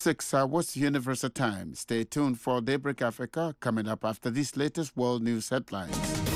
6 hours Universal Time. Stay tuned for Daybreak Africa coming up after these latest world news headlines.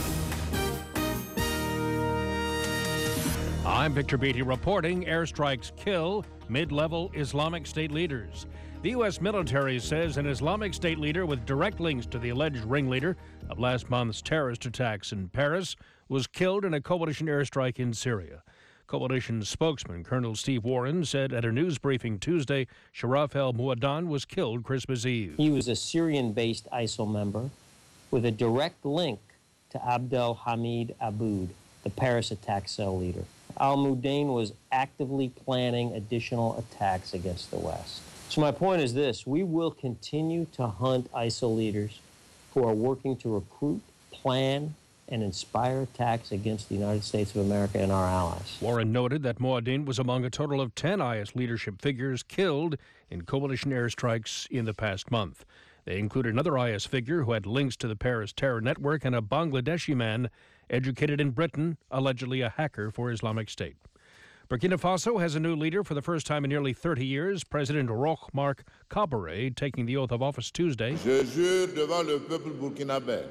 I'm Victor Beatty reporting airstrikes kill mid-level Islamic State leaders. The U.S. military says an Islamic State leader with direct links to the alleged ringleader of last month's terrorist attacks in Paris was killed in a coalition airstrike in Syria. Coalition spokesman Colonel Steve Warren said at a news briefing Tuesday, Sharaf el-Muaddan was killed Christmas Eve. He was a Syrian-based ISIL member with a direct link to Abdel Hamid Aboud, the Paris attack cell leader. Al-Muaddan was actively planning additional attacks against the West. So my point is this: we will continue to hunt ISIL leaders who are working to recruit, plan, and inspire attacks against the United States of America and our allies. Warren noted that Muaddan was among a total of 10 IS leadership figures killed in coalition airstrikes in the past month. They include another IS figure who had links to the Paris terror network and a Bangladeshi man educated in Britain, allegedly a hacker for Islamic State. Burkina Faso has a new leader for the first time in nearly 30 years. President Roch Marc Kabore taking the oath of office Tuesday. Je jure devant le peuple burkinabé.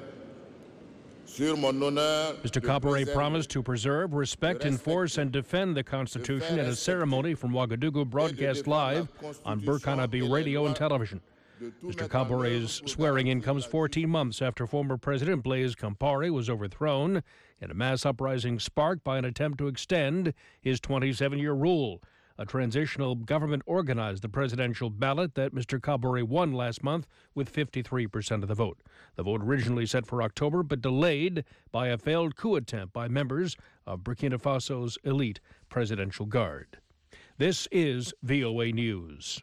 Mr. Kabore promised to preserve, respect, enforce, and defend the Constitution at a ceremony from Ouagadougou broadcast live on Burkinabe radio and television. Mr. Kabore's swearing-in comes 14 months after former President Blaise Compaoré was overthrown in a mass uprising sparked by an attempt to extend his 27-year rule. A transitional government organized the presidential ballot that Mr. Kaboré won last month with 53% of the vote. The vote originally set for October, but delayed by a failed coup attempt by members of Burkina Faso's elite presidential guard. This is VOA News.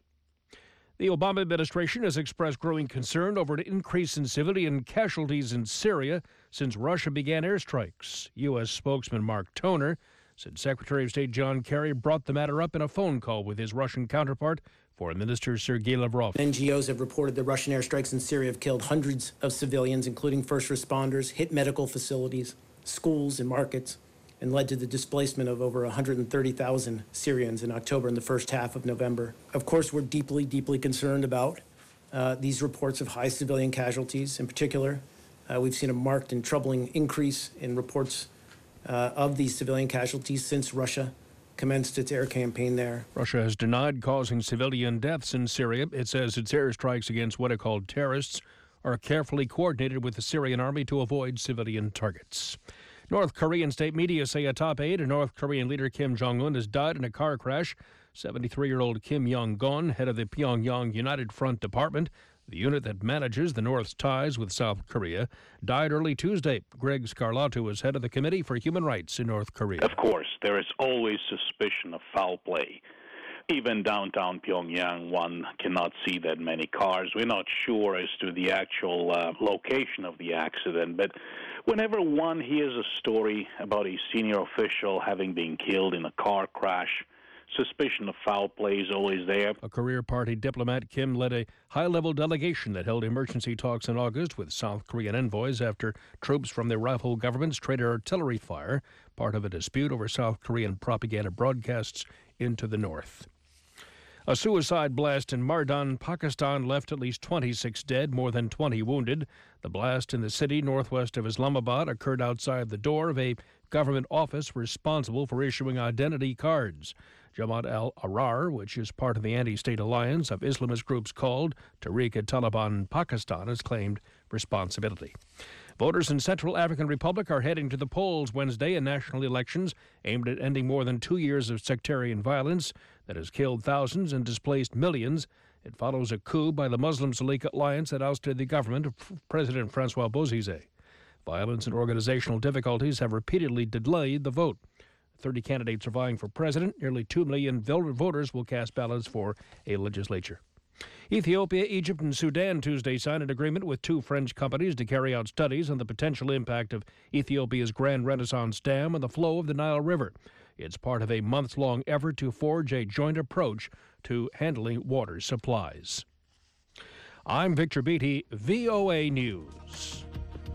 The Obama administration has expressed growing concern over an increase in civilian casualties in Syria since Russia began airstrikes. U.S. spokesman Mark Toner said Secretary of State John Kerry brought the matter up in a phone call with his Russian counterpart, Foreign Minister Sergei Lavrov. NGOs have reported that Russian airstrikes in Syria have killed hundreds of civilians, including first responders, hit medical facilities, schools, and markets, and led to the displacement of over 130,000 Syrians in October and the first half of November. Of course, we're deeply, deeply concerned about these reports of high civilian casualties. In particular, we've seen a marked and troubling increase in reports of these civilian casualties since Russia commenced its air campaign there. Russia has denied causing civilian deaths in Syria. It says its airstrikes against what it called terrorists are carefully coordinated with the Syrian army to avoid civilian targets. North Korean state media say a top aide, North Korean leader Kim Jong-un, has died in a car crash. 73-year-old Kim Yong-gon, head of the Pyongyang United Front Department, the unit that manages the North's ties with South Korea, died early Tuesday. Greg Scarlato is head of the Committee for Human Rights in North Korea. Of course, there is always suspicion of foul play. Even downtown Pyongyang, one cannot see that many cars. We're not sure as to the actual location of the accident, but whenever one hears a story about a senior official having been killed in a car crash, suspicion of foul play is always there. A career party diplomat, Kim led a high-level delegation that held emergency talks in August with South Korean envoys after troops from the rival governments traded artillery fire, part of a dispute over South Korean propaganda broadcasts into the north. A suicide blast in Mardan, Pakistan left at least 26 dead, more than 20 wounded. The blast in the city northwest of Islamabad occurred outside the door of a government office responsible for issuing identity cards. Jamaat al-Ahrar, which is part of the anti-state alliance of Islamist groups called Tehrik-e-Taliban Pakistan, has claimed responsibility. Voters in Central African Republic are heading to the polls Wednesday in national elections aimed at ending more than 2 years of sectarian violence that has killed thousands and displaced millions. It follows a coup by the Muslim Salik alliance that ousted the government of President Francois Bozizé. Violence and organizational difficulties have repeatedly delayed the vote. 30 candidates are vying for president. Nearly 2 million voters will cast ballots for a legislature. Ethiopia, Egypt, and Sudan Tuesday signed an agreement with 2 French companies to carry out studies on the potential impact of Ethiopia's Grand Renaissance Dam on the flow of the Nile River. It's part of a month-long effort to forge a joint approach to handling water supplies. I'm Victor Beatty, VOA News.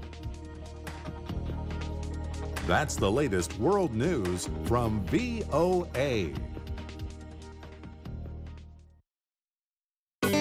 That's the latest world news from VOA.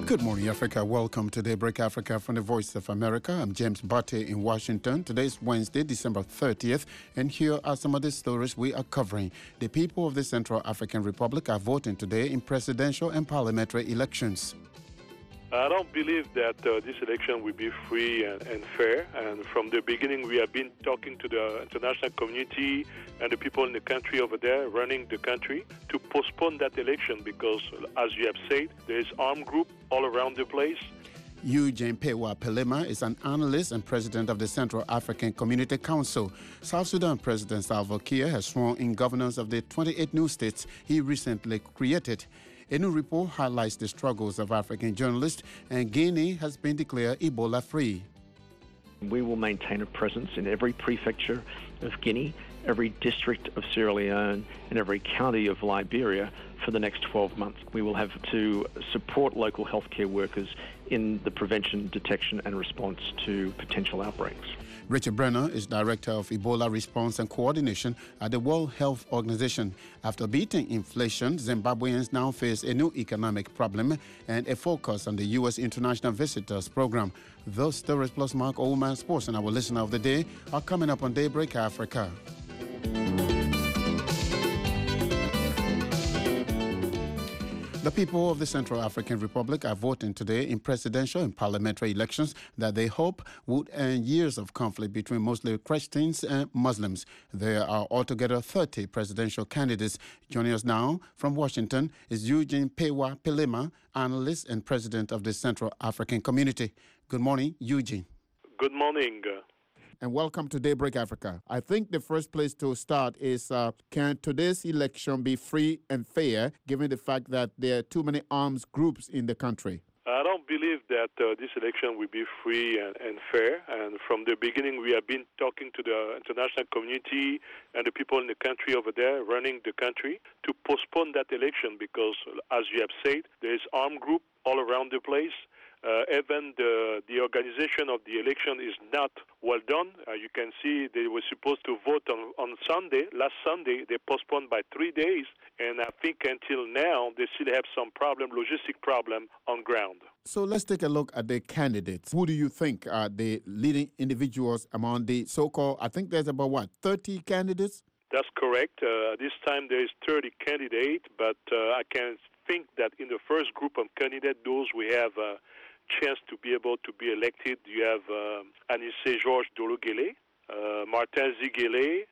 Good morning, Africa. Welcome to Daybreak Africa from the Voice of America. I'm James Barty in Washington. Today is Wednesday, December 30th, and here are some of the stories we are covering. The people of the Central African Republic are voting today in presidential and parliamentary elections. I don't believe that this election will be free and fair. And from the beginning, we have been talking to the international community and the people in the country over there running the country to postpone that election because, as you have said, there is armed group all around the place. Eugene Pewa Pelema is an analyst and president of the Central African Community Council. South Sudan President Salva Kiir has sworn in governors of the 28 new states he recently created. A new report highlights the struggles of African journalists, and Guinea has been declared Ebola-free. We will maintain a presence in every prefecture of Guinea, every district of Sierra Leone, and every county of Liberia for the next 12 months. We will have to support local healthcare workers in the prevention, detection, and response to potential outbreaks. Richard Brenner is Director of Ebola Response and Coordination at the World Health Organization. After beating inflation, Zimbabweans now face a new economic problem and a focus on the U.S. International Visitors Program. Those stories plus Mark Oldman Sports and our listener of the day are coming up on Daybreak Africa. The people of the Central African Republic are voting today in presidential and parliamentary elections that they hope would end years of conflict between mostly Christians and Muslims. There are altogether 30 presidential candidates. Joining us now from Washington is Eugene Pewa Pelema, analyst and president of the Central African Community. Good morning, Eugene. Good morning. And welcome to Daybreak Africa. I think the first place to start is, can today's election be free and fair, given the fact that there are too many armed groups in the country? I don't believe that this election will be free and fair. And from the beginning, we have been talking to the international community and the people in the country over there running the country to postpone that election because, as you have said, there is armed group all around the place. Even the organization of the election is not well done. You can see they were supposed to vote on Sunday. Last Sunday, they postponed by 3 days. And I think until now, they still have some logistic problem on ground. So let's take a look at the candidates. Who do you think are the leading individuals among the so-called, I think there's about, 30 candidates? That's correct. This time there is 30 candidates, but I can think that in the first group of candidates, those we have chance to be able to be elected. You have Anissé Georges Dologele, Martin Ziguele,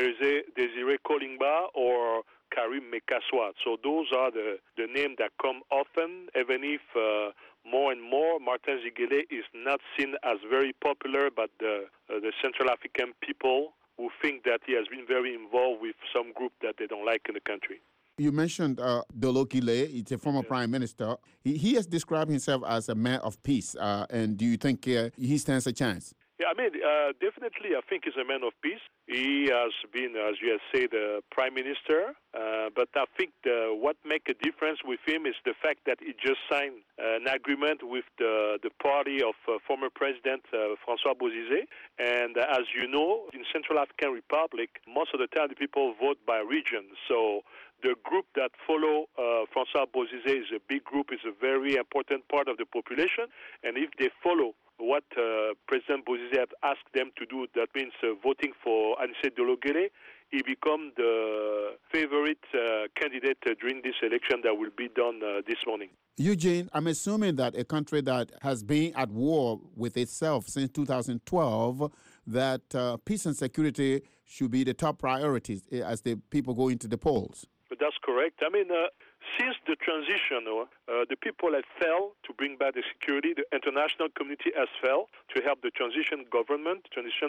Desiré Kolingba, or Karim Mekaswa. So those are the names that come often, even if more and more Martin Ziguele is not seen as very popular, but the Central African people who think that he has been very involved with some group that they don't like in the country. You mentioned Dologele. He's a former prime minister. He has described himself as a man of peace. And do you think he stands a chance? Yeah, I mean, definitely I think he's a man of peace. He has been, as you have said, the prime minister. But I think what makes a difference with him is the fact that he just signed an agreement with the party of former President François Bozizé. And as you know, in Central African Republic, most of the time the people vote by region. So the group that follow François Bozizé is a big group, is a very important part of the population. And if they follow what President Bozizé has asked them to do, that means voting for Anissé Dologele, he becomes the favorite candidate during this election that will be done this morning. Eugene, I'm assuming that a country that has been at war with itself since 2012, that peace and security should be the top priorities as the people go into the polls. That's correct. I mean, since the transition, the people have failed to bring back the security. The international community has failed to help the transitional government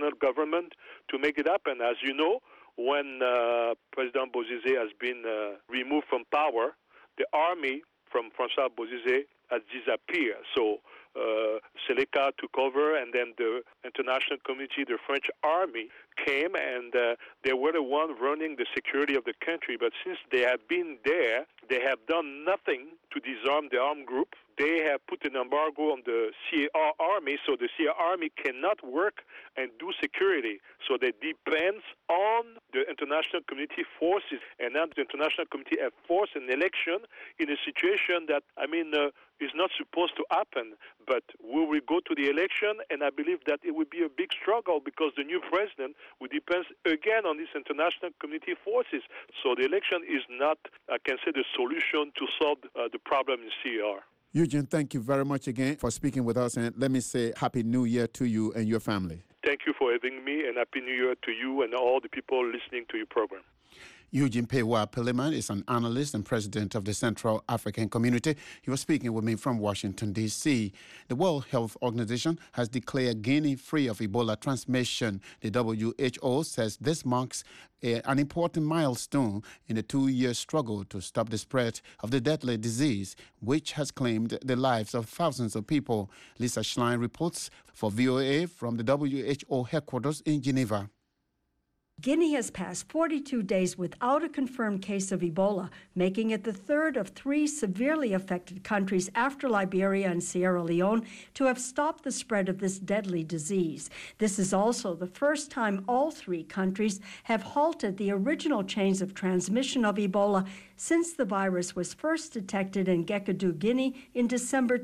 to make it happen. As you know, when President Bozizé has been removed from power, the army from François Bozizé has disappeared. So Seleka took over, and then the international community, the French army, came, and they were the ones running the security of the country. But since they have been there, they have done nothing to disarm the armed group. they have put an embargo on the CAR army, so the CAR army cannot work and do security. So they depend on the international community forces, and now the international community have forced an election in a situation that, is not supposed to happen. But we will go to the election, and I believe that it will be a big struggle because the new president will depend again on these international community forces. So the election is not, I can say, the solution to solve the problem in CAR. Eugene, thank you very much again for speaking with us, and let me say Happy New Year to you and your family. Thank you for having me, and Happy New Year to you and all the people listening to your program. Eugene Pewa Peleman is an analyst and president of the Central African Community. He was speaking with me from Washington, D.C. The World Health Organization has declared Guinea free of Ebola transmission. The WHO says this marks an important milestone in the 2-year struggle to stop the spread of the deadly disease, which has claimed the lives of thousands of people. Lisa Schlein reports for VOA from the WHO headquarters in Geneva. Guinea has passed 42 days without a confirmed case of Ebola, making it the third of 3 severely affected countries after Liberia and Sierra Leone to have stopped the spread of this deadly disease. This is also the first time all 3 countries have halted the original chains of transmission of Ebola since the virus was first detected in Gekadu, Guinea in December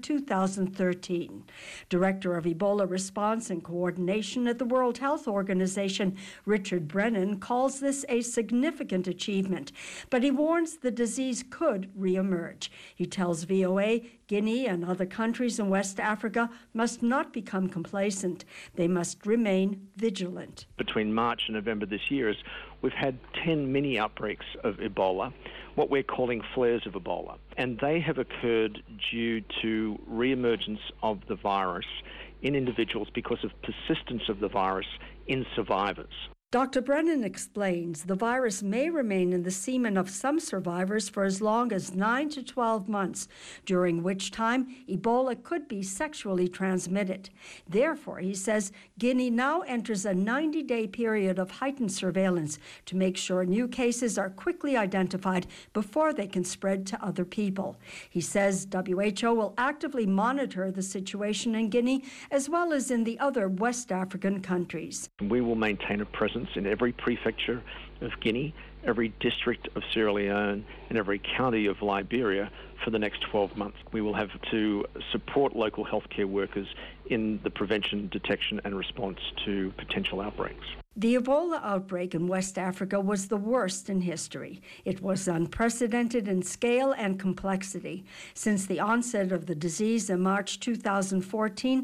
2013. Director of Ebola Response and Coordination at the World Health Organization, Richard Brennan, calls this a significant achievement, but he warns the disease could reemerge. He tells VOA Guinea and other countries in West Africa must not become complacent. They must remain vigilant. Between March and November this year, we've had 10 mini outbreaks of Ebola, what we're calling flares of Ebola. And they have occurred due to reemergence of the virus in individuals because of persistence of the virus in survivors. Dr. Brennan explains the virus may remain in the semen of some survivors for as long as 9 to 12 months, during which time Ebola could be sexually transmitted. Therefore, he says, Guinea now enters a 90-day period of heightened surveillance to make sure new cases are quickly identified before they can spread to other people. He says WHO will actively monitor the situation in Guinea as well as in the other West African countries. We will maintain a presence in every prefecture of Guinea, every district of Sierra Leone, and every county of Liberia for the next 12 months. We will have to support local healthcare workers in the prevention, detection, and response to potential outbreaks. The Ebola outbreak in West Africa was the worst in history. It was unprecedented in scale and complexity. Since the onset of the disease in March 2014,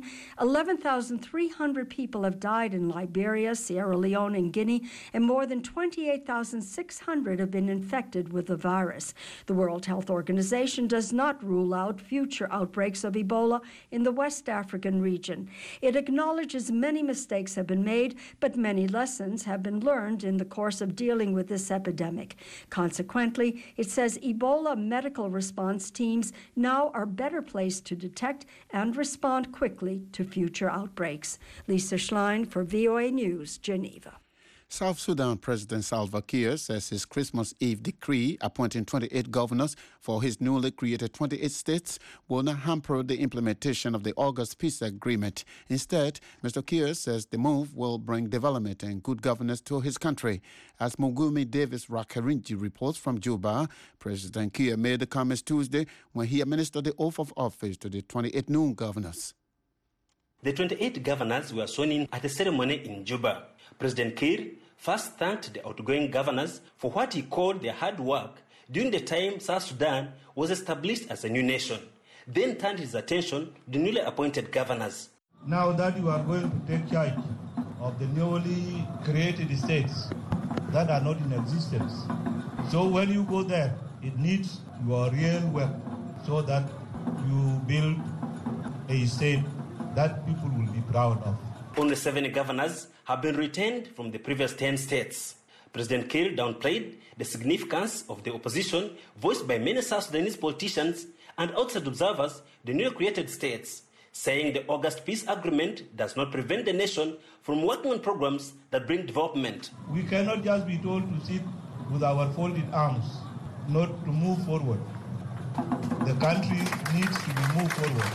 11,300 people have died in Liberia, Sierra Leone, and Guinea, and more than 28,600 have been infected with the virus. The World Health Organization does not rule out future outbreaks of Ebola in the West African region. It acknowledges many mistakes have been made, but many lessons have been learned in the course of dealing with this epidemic. Consequently, it says Ebola medical response teams now are better placed to detect and respond quickly to future outbreaks. Lisa Schlein for VOA News, Geneva. South Sudan President Salva Kiir says his Christmas Eve decree appointing 28 governors for his newly created 28 states will not hamper the implementation of the August peace agreement. Instead, Mr. Kiir says the move will bring development and good governance to his country. As Mugumi Davis Rakarinji reports from Juba, President Kiir made the comments Tuesday when he administered the oath of office to the 28 new governors. The 28 governors were sworn in at a ceremony in Juba. President Kiir first thanked the outgoing governors for what he called their hard work during the time South Sudan was established as a new nation, then turned his attention to the newly appointed governors. Now that you are going to take charge of the newly created states that are not in existence, so when you go there, it needs your real work so that you build a state that people will be proud of. Only 7 governors have been retained from the previous 10 states. President Kiir downplayed the significance of the opposition voiced by many South Sudanese politicians and outside observers, the newly created states, saying the August peace agreement does not prevent the nation from working on programs that bring development. We cannot just be told to sit with our folded arms, not to move forward. the country needs to be moved forward.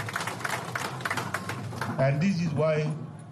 And this is why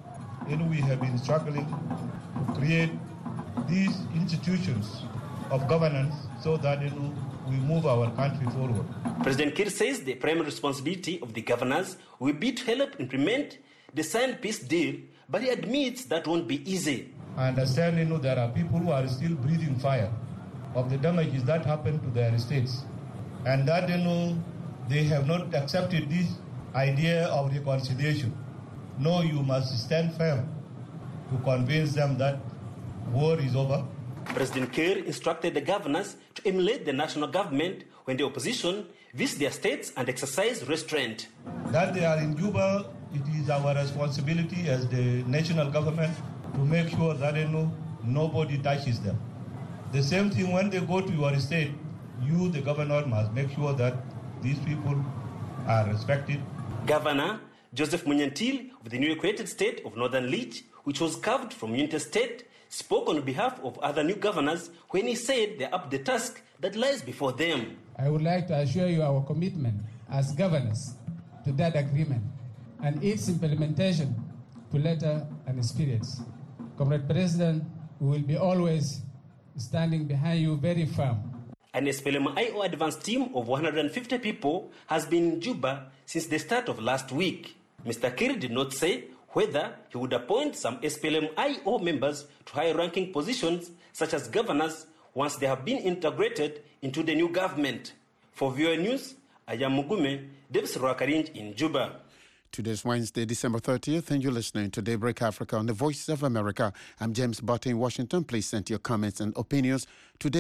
we have been struggling to create these institutions of governance so that we move our country forward. President Kiir says the primary responsibility of the governors will be to help implement the signed peace deal, but he admits that won't be easy. I understand there are people who are still breathing fire of the damages that happened to their states, and that they have not accepted this idea of reconciliation. No, you must stand firm to convince them that war is over. President Kiir instructed the governors to emulate the national government when the opposition visit their states and exercise restraint. That they are in Juba, it is our responsibility as the national government to make sure that nobody touches them. The same thing when they go to your state, you, the governor, must make sure that these people are respected. Governor Joseph Munyantil of the newly created state of Northern Leach, which was carved from Unity State, spoke on behalf of other new governors when he said they're up to the task that lies before them. I would like to assure you our commitment as governors to that agreement and its implementation to letter and spirit. Comrade President, we will be always standing behind you very firm. An SPLM-IO advance team of 150 people has been in Juba since the start of last week. Mr. Kiir did not say whether he would appoint some SPLM-IO members to high-ranking positions, such as governors, once they have been integrated into the new government. For VOA News, I am Mugume, Davis Rakarinj in Juba. Today's Wednesday, December 30th, and you're listening to Daybreak Africa on the Voice of America. I'm James Butte in Washington. Please send your comments and opinions to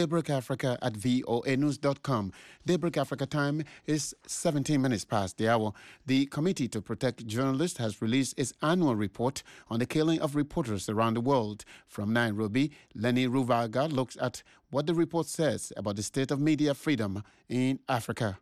daybreakafrica@voanews.com. Daybreak Africa time is 17 minutes past the hour. The Committee to Protect Journalists has released its annual report on the killing of reporters around the world. From Nairobi, Lenny Ruvaga looks at what the report says about the state of media freedom in Africa.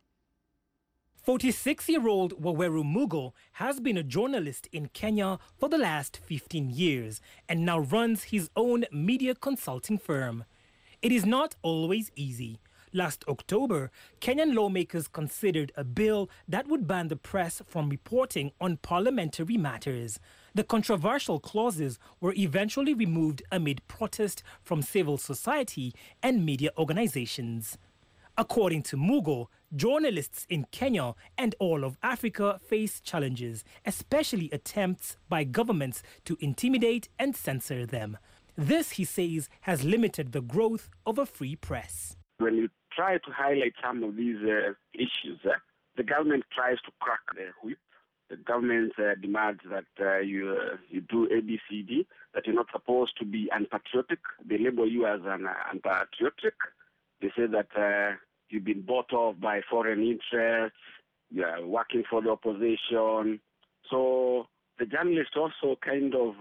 46-year-old Waweru Mugo has been a journalist in Kenya for the last 15 years and now runs his own media consulting firm. It is not always easy. Last October, Kenyan lawmakers considered a bill that would ban the press from reporting on parliamentary matters. The controversial clauses were eventually removed amid protest from civil society and media organizations. According to Mugo, journalists in Kenya and all of Africa face challenges, especially attempts by governments to intimidate and censor them. This, he says, has limited the growth of a free press. When you try to highlight some of these issues, the government tries to crack the whip. The government demands that you do ABCD, that you're not supposed to be unpatriotic. They label you as an unpatriotic. They say that you've been bought off by foreign interests, you're working for the opposition. So the journalists also kind of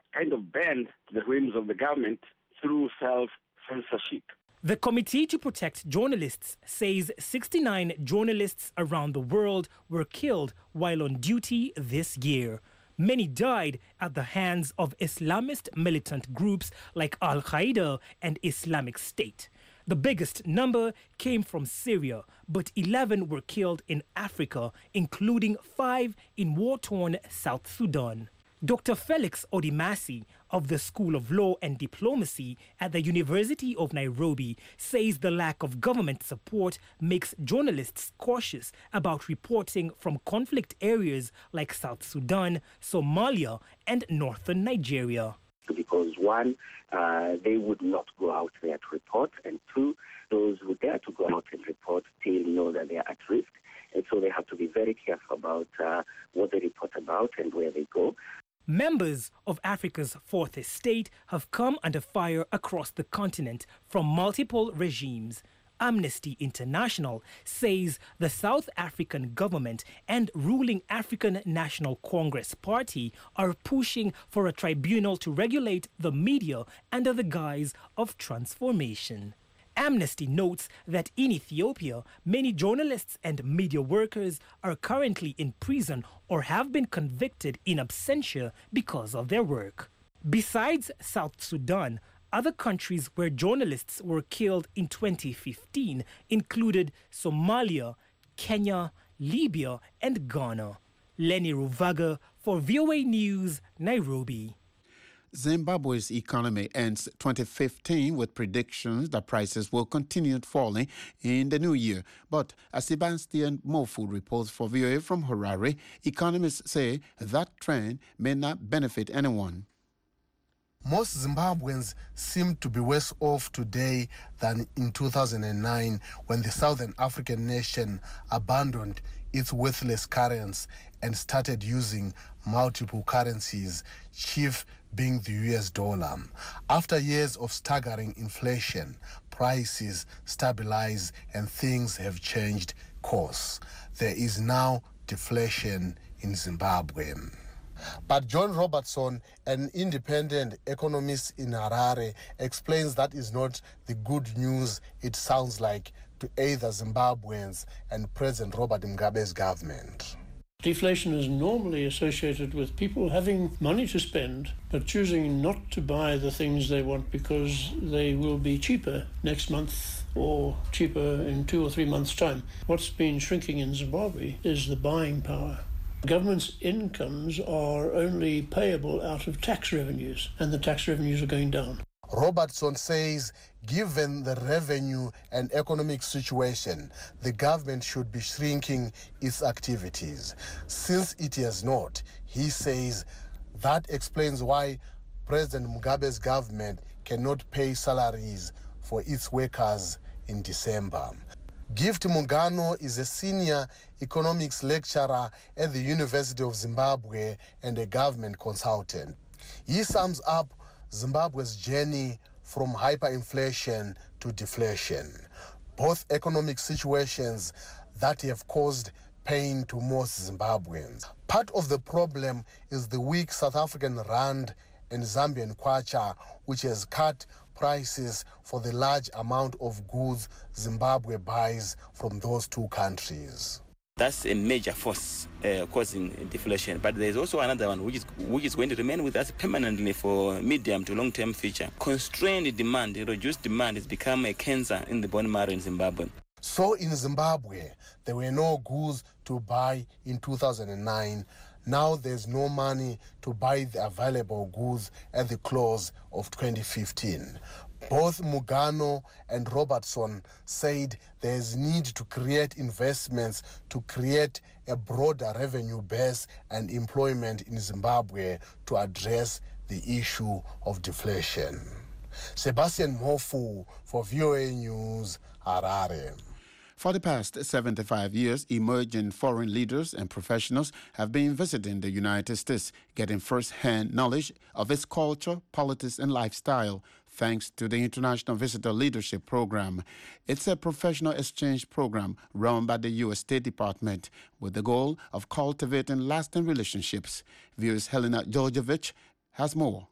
bend the whims of the government through self-censorship. The Committee to Protect Journalists says 69 journalists around the world were killed while on duty this year. Many died at the hands of Islamist militant groups like Al-Qaeda and Islamic State. The biggest number came from Syria, but 11 were killed in Africa, including 5 in war-torn South Sudan. Dr. Felix Odimasi of the School of Law and Diplomacy at the University of Nairobi says the lack of government support makes journalists cautious about reporting from conflict areas like South Sudan, Somalia, and northern Nigeria. Because one, they would not go out there to report, and two, those who dare to go out and report still know that they are at risk, and so they have to be very careful about what they report about and where they go. Members of Africa's fourth estate have come under fire across the continent from multiple regimes. Amnesty International says the South African government and ruling African National Congress Party are pushing for a tribunal to regulate the media under the guise of transformation. Amnesty notes that in Ethiopia, many journalists and media workers are currently in prison or have been convicted in absentia because of their work. Besides South Sudan, other countries where journalists were killed in 2015 included Somalia, Kenya, Libya, and Ghana. Lenny Ruvaga for VOA News, Nairobi. Zimbabwe's economy ends 2015 with predictions that prices will continue falling in the new year. But as Sebastian Mofu reports for VOA from Harare, economists say that trend may not benefit anyone. Most Zimbabweans seem to be worse off today than in 2009 when the Southern African nation abandoned its worthless currency and started using multiple currencies, chief being the US dollar. After years of staggering inflation, prices stabilize and things have changed course. There is now deflation in Zimbabwe. But John Robertson, an independent economist in Harare, explains that is not the good news it sounds like to either Zimbabweans and President Robert Mugabe's government. Deflation is normally associated with people having money to spend, but choosing not to buy the things they want because they will be cheaper next month or cheaper in 2 or 3 months' time. What's been shrinking in Zimbabwe is the buying power. Government's incomes are only payable out of tax revenues, and the tax revenues are going down. Robertson says, given the revenue and economic situation, the government should be shrinking its activities. Since it has not, he says that explains why President Mugabe's government cannot pay salaries for its workers in December. Gift Mugano is a senior economics lecturer at the University of Zimbabwe and a government consultant. He sums up Zimbabwe's journey from hyperinflation to deflation, both economic situations that have caused pain to most Zimbabweans. Part of the problem is the weak South African rand and Zambian kwacha, which has cut prices for the large amount of goods Zimbabwe buys from those two countries. That's a major force causing deflation. But there's also another one which is going to remain with us permanently for medium to long-term future. Constrained demand, reduced demand has become a cancer in the bone marrow in Zimbabwe. So in Zimbabwe, there were no goods to buy in 2009. Now there's no money to buy the available goods at the close of 2015. Both Mugano and Robertson said there's need to create investments to create a broader revenue base and employment in Zimbabwe to address the issue of deflation. Sebastian Mofu for VOA News, Harare. For the past 75 years, emerging foreign leaders and professionals have been visiting the United States, getting first-hand knowledge of its culture, politics, and lifestyle, thanks to the International Visitor Leadership Program. It's a professional exchange program run by the U.S. State Department with the goal of cultivating lasting relationships. Viewers Helena Georgievich has more.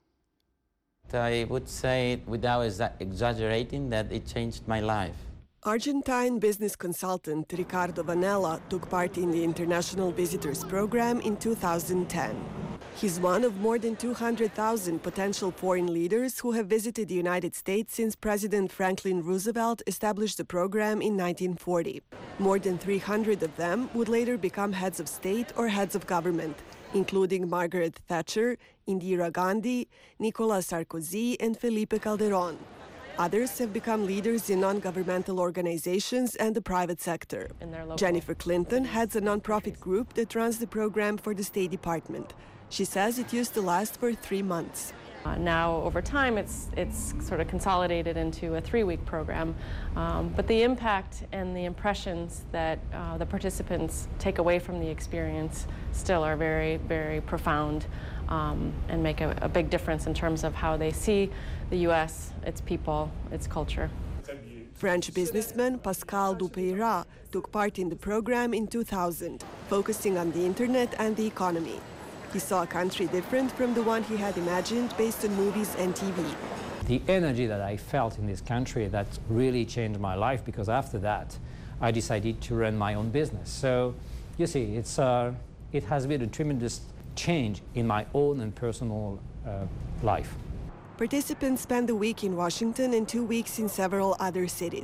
I would say, without exaggerating, that it changed my life. Argentine business consultant Ricardo Vanella took part in the International Visitors Program in 2010. He's one of more than 200,000 potential foreign leaders who have visited the United States since President Franklin Roosevelt established the program in 1940. More than 300 of them would later become heads of state or heads of government, including Margaret Thatcher, Indira Gandhi, Nicolas Sarkozy, and Felipe Calderón. Others have become leaders in non-governmental organizations and the private sector. Jennifer Clinton heads a non-profit group that runs the program for the State Department. She says it used to last for 3 months. Now, over time, it's sort of consolidated into a 3-week program. But the impact and the impressions that the participants take away from the experience still are very, very profound and make a big difference in terms of how they see the U.S., its people, its culture. French businessman Pascal Dupeyra took part in the program in 2000, focusing on the internet and the economy. He saw a country different from the one he had imagined based on movies and TV. The energy that I felt in this country, that really changed my life, because after that, I decided to run my own business. So, you see, it has been a tremendous change in my own and personal life. Participants spend a week in Washington and 2 weeks in several other cities.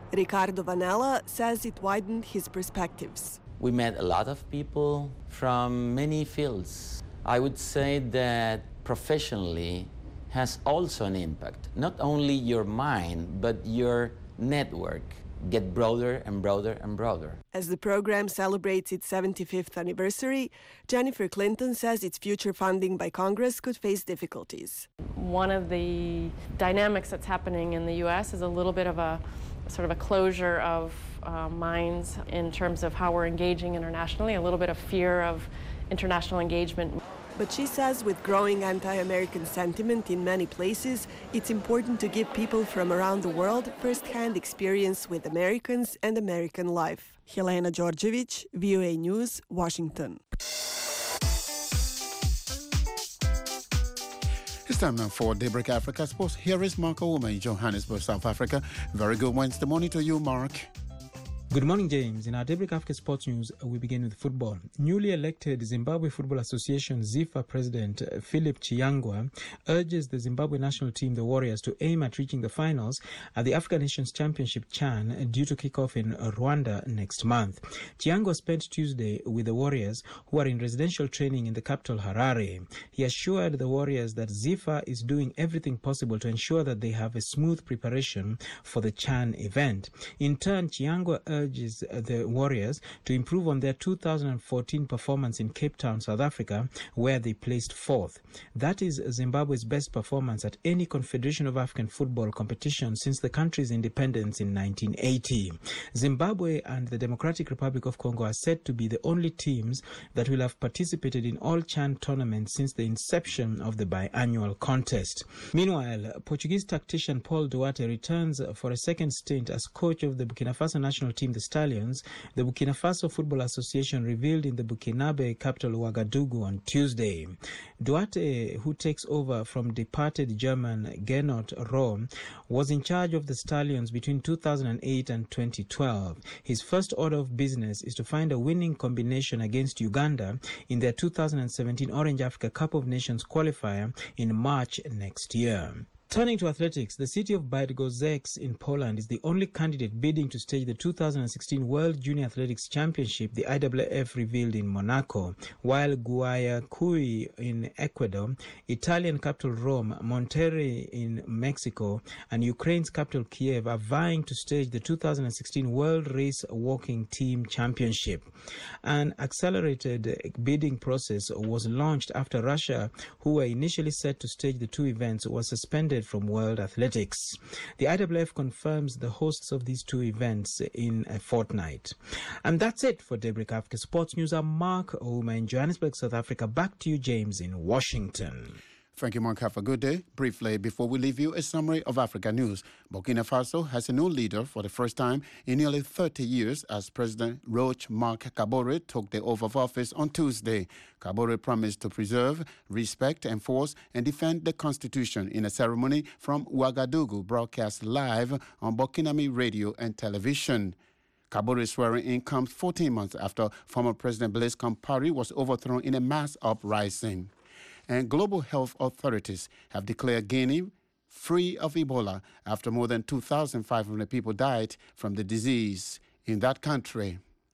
Ricardo Vanella says it widened his perspectives. We met a lot of people from many fields. I would say that professionally has also an impact. Not only your mind, but your network get broader and broader and broader. As the program celebrates its 75th anniversary, Jennifer Clinton says its future funding by Congress could face difficulties. One of the dynamics that's happening in the U.S. is a little bit of a sort of a closure of minds in terms of how we're engaging internationally, a little bit of fear of international engagement. But she says with growing anti-American sentiment in many places, it's important to give people from around the world first-hand experience with Americans and American life. Helena Georgievich, VOA News, Washington. It's time now for Daybreak Africa Sports. Here is Mark Ouma in Johannesburg, South Africa. Very good Wednesday morning to you, Mark. Good morning, James. In our Daybreak Africa Sports News, we begin with football. Newly elected Zimbabwe Football Association ZIFA President Philip Chiyangwa urges the Zimbabwe national team, the Warriors, to aim at reaching the finals at the African Nations Championship CHAN due to kick off in Rwanda next month. Chiyangwa spent Tuesday with the Warriors, who are in residential training in the capital Harare. He assured the Warriors that ZIFA is doing everything possible to ensure that they have a smooth preparation for the CHAN event. In turn, Chiyangwa urges the Warriors to improve on their 2014 performance in Cape Town, South Africa, where they placed fourth. That is Zimbabwe's best performance at any Confederation of African Football competition since the country's independence in 1980. Zimbabwe and the Democratic Republic of Congo are said to be the only teams that will have participated in all CHAN tournaments since the inception of the biannual contest. Meanwhile, Portuguese tactician Paul Duarte returns for a second stint as coach of the Burkina Faso national team, the Stallions, the Burkina Faso Football Association revealed in the Burkinabe capital Ouagadougou on Tuesday. Duarte, who takes over from departed German Gernot Rohr, was in charge of the Stallions between 2008 and 2012. His first order of business is to find a winning combination against Uganda in their 2017 Orange Africa Cup of Nations qualifier in March next year. Turning to athletics, the city of Bydgoszcz in Poland is the only candidate bidding to stage the 2016 World Junior Athletics Championship, the IAAF revealed in Monaco, while Guayaquil in Ecuador, Italian capital Rome, Monterrey in Mexico, and Ukraine's capital Kiev are vying to stage the 2016 World Race Walking Team Championship. An accelerated bidding process was launched after Russia, who were initially set to stage the two events, was suspended from World Athletics. The IAAF confirms the hosts of these two events in a fortnight. And that's it for Daybreak Africa Sports News. I'm Mark Ouma in Johannesburg, South Africa. Back to you, James, in Washington. Thank you, Mark. Have a good day. Briefly, before we leave you, a summary of Africa news. Burkina Faso has a new leader for the first time in nearly 30 years as President Roch Marc Kabore took the oath of office on Tuesday. Kabore promised to preserve, respect, enforce, and defend the constitution in a ceremony from Ouagadougou broadcast live on Burkinabé radio and television. Kabore's swearing-in comes 14 months after former President Blaise Compaoré was overthrown in a mass uprising. And global health authorities have declared Guinea free of Ebola after more than 2,500 people died from the disease in that country.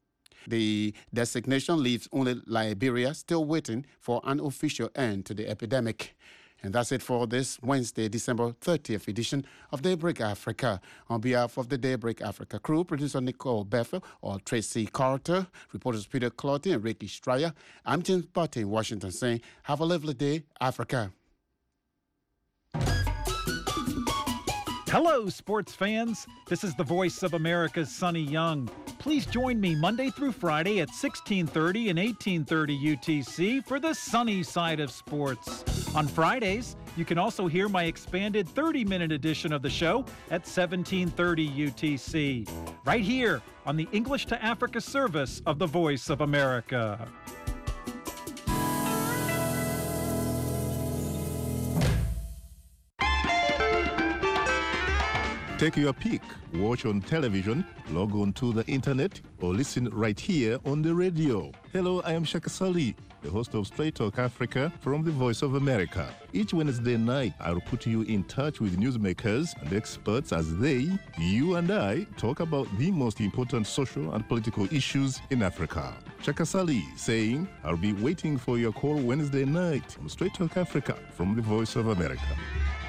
The designation leaves only Liberia still waiting for an official end to the epidemic. And that's it for this Wednesday, December 30th edition of Daybreak Africa. On behalf of the Daybreak Africa crew, producer Nicole Bethel or Tracy Carter, reporters Peter Clotty and Ricky Stryer, I'm James Butte in Washington saying, have a lovely day, Africa. Hello, sports fans. This is the voice of America's Sonny Young. Please join me Monday through Friday at 1630 and 1830 UTC for the sunny side of sports. On Fridays, you can also hear my expanded 30-minute edition of the show at 1730 UTC, right here on the English to Africa service of the Voice of America. Take your pick. Watch on television, log on to the internet, or listen right here on the radio. Hello, I am Shaka Sali, the host of Straight Talk Africa from the Voice of America. Each Wednesday night, I'll put you in touch with newsmakers and experts as they, you and I, talk about the most important social and political issues in Africa. Shaka Sali saying, I'll be waiting for your call Wednesday night on Straight Talk Africa from the Voice of America.